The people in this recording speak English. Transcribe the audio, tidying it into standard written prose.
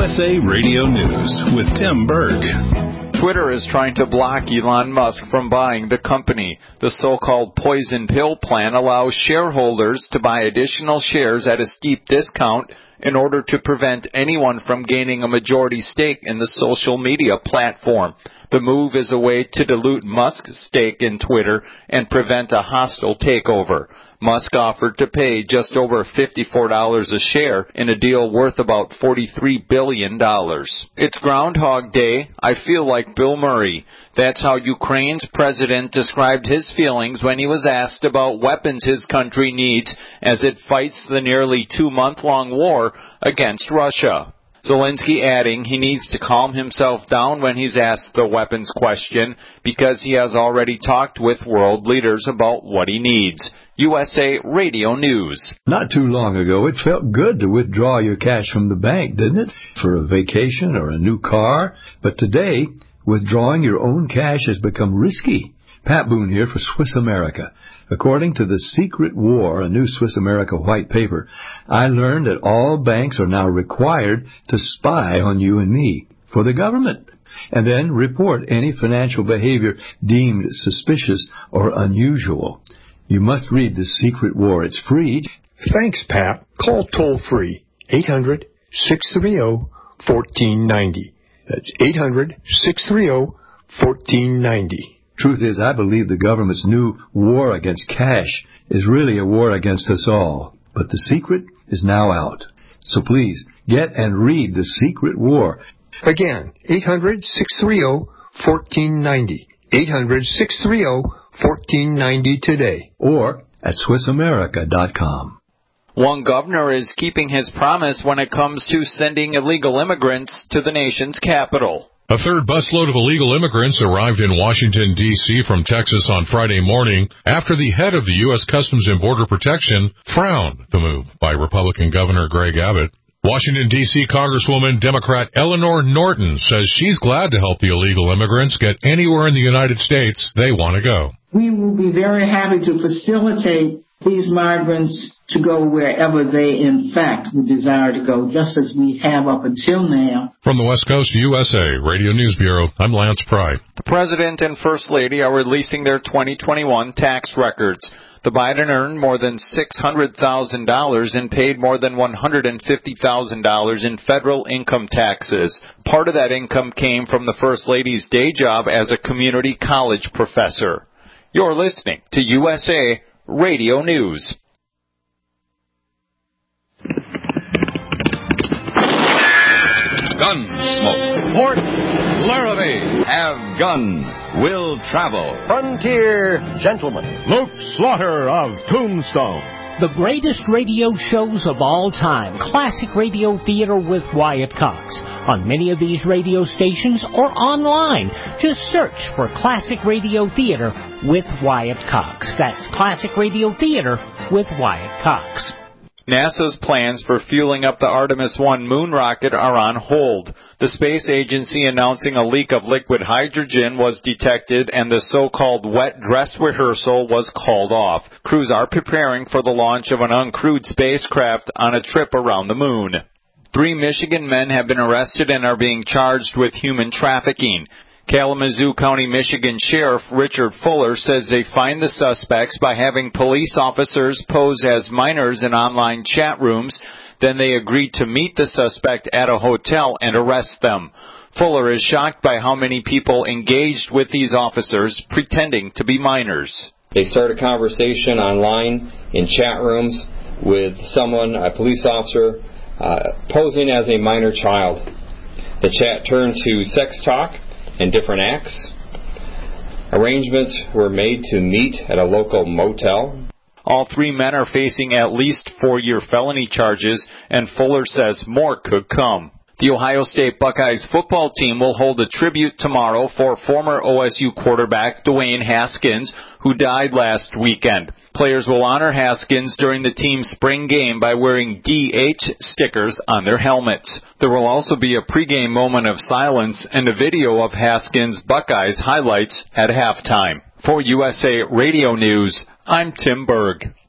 USA Radio News with Tim Berg. Twitter is trying to block Elon Musk from buying the company. The so-called poison pill plan allows shareholders to buy additional shares at a steep discount in order to prevent anyone from gaining a majority stake in the social media platform. The move is a way to dilute Musk's stake in Twitter and prevent a hostile takeover. Musk offered to pay just over $54 a share in a deal worth about $43 billion. It's Groundhog Day. I feel like Bill Murray. That's how Ukraine's president described his feelings when he was asked about weapons his country needs as it fights the nearly 2-month-long war against Russia. Zelensky adding he needs to calm himself down when he's asked the weapons question because he has already talked with world leaders about what he needs. USA Radio News. Not too long ago, it felt good to withdraw your cash from the bank, didn't it? For a vacation or a new car. But today, withdrawing your own cash has become risky. Pat Boone here for Swiss America. According to The Secret War, a new Swiss America white paper, I learned that all banks are now required to spy on you and me for the government, and then report any financial behavior deemed suspicious or unusual. You must read The Secret War. It's free. Thanks, Pat. Call toll-free 800-630-1490. That's 800-630-1490. Truth is, I believe the government's new war against cash is really a war against us all. But the secret is now out. So please, get and read The Secret War. Again, 800-630-1490. 800-630-1490 today. Or at SwissAmerica.com. One governor is keeping his promise when it comes to sending illegal immigrants to the nation's capital. A third busload of illegal immigrants arrived in Washington, D.C. from Texas on Friday morning after the head of the U.S. Customs and Border Protection frowned the move by Republican Governor Greg Abbott. Washington, D.C. Congresswoman Democrat Eleanor Norton says she's glad to help the illegal immigrants get anywhere in the United States they want to go. We will be very happy to facilitate these migrants to go wherever they, in fact, would desire to go, just as we have up until now. From the West Coast USA Radio News Bureau, I'm Lance Pry. The President and First Lady are releasing their 2021 tax records. The Biden earned more than $600,000 and paid more than $150,000 in federal income taxes. Part of that income came from the First Lady's day job as a community college professor. You're listening to USA Radio News. Gunsmoke. Port Laramie. Have gun. Will travel. Frontier Gentleman. Luke Slaughter of Tombstone. The greatest radio shows of all time. Classic Radio Theater with Wyatt Cox. On many of these radio stations or online. Just search for Classic Radio Theater with Wyatt Cox. That's Classic Radio Theater with Wyatt Cox. NASA's plans for fueling up the Artemis 1 moon rocket are on hold. The space agency announcing a leak of liquid hydrogen was detected and the so-called wet dress rehearsal was called off. Crews are preparing for the launch of an uncrewed spacecraft on a trip around the moon. 3 Michigan men have been arrested and are being charged with human trafficking. Kalamazoo County, Michigan Sheriff Richard Fuller says they find the suspects by having police officers pose as minors in online chat rooms. Then they agreed to meet the suspect at a hotel and arrest them. Fuller is shocked by how many people engaged with these officers pretending to be minors. They start a conversation online in chat rooms with someone, a police officer, posing as a minor child. The chat turned to sex talk and different acts. Arrangements were made to meet at a local motel. All 3 men are facing at least 4-year felony charges, and Fuller says more could come. The Ohio State Buckeyes football team will hold a tribute tomorrow for former OSU quarterback Dwayne Haskins, who died last weekend. Players will honor Haskins during the team's spring game by wearing DH stickers on their helmets. There will also be a pregame moment of silence and a video of Haskins' Buckeyes highlights at halftime. For USA Radio News, I'm Tim Berg.